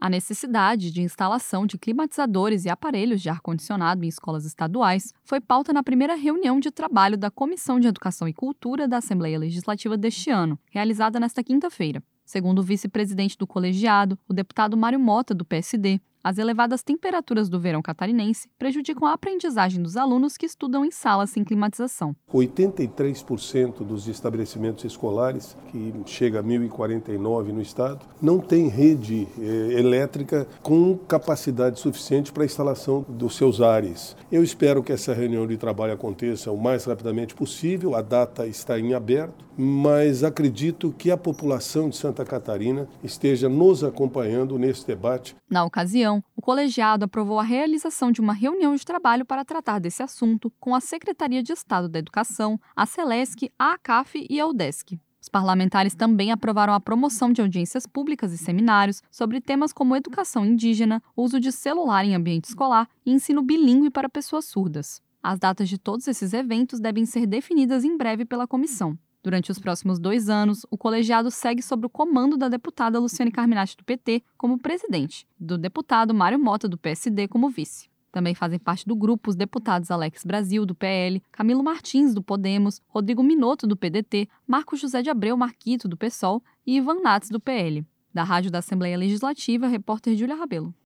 A necessidade de instalação de climatizadores e aparelhos de ar-condicionado em escolas estaduais foi pauta na primeira reunião de trabalho da Comissão de Educação e Cultura da Assembleia Legislativa deste ano, realizada nesta quinta-feira. Segundo o vice-presidente do colegiado, o deputado Mário Mota, do PSD, as elevadas temperaturas do verão catarinense prejudicam a aprendizagem dos alunos que estudam em salas sem climatização. 83% dos estabelecimentos escolares, que chega a 1.049 no estado, não tem rede elétrica com capacidade suficiente para a instalação dos seus ares. Eu espero que essa reunião de trabalho aconteça o mais rapidamente possível, a data está em aberto, mas acredito que a população de Santa Catarina esteja nos acompanhando nesse debate. Na ocasião, o colegiado aprovou a realização de uma reunião de trabalho para tratar desse assunto com a Secretaria de Estado da Educação, a Celesc, a ACAF e a UDESC. Os parlamentares também aprovaram a promoção de audiências públicas e seminários sobre temas como educação indígena, uso de celular em ambiente escolar e ensino bilíngue para pessoas surdas. As datas de todos esses eventos devem ser definidas em breve pela comissão. Durante os próximos 2 anos, o colegiado segue sob o comando da deputada Luciane Carminati, do PT, como presidente, e do deputado Mário Mota, do PSD, como vice. Também fazem parte do grupo os deputados Alex Brasil, do PL, Camilo Martins, do Podemos, Rodrigo Minotto, do PDT, Marco José de Abreu Marquito, do PSOL e Ivan Nats, do PL. Da Rádio da Assembleia Legislativa, repórter Júlia Rabelo.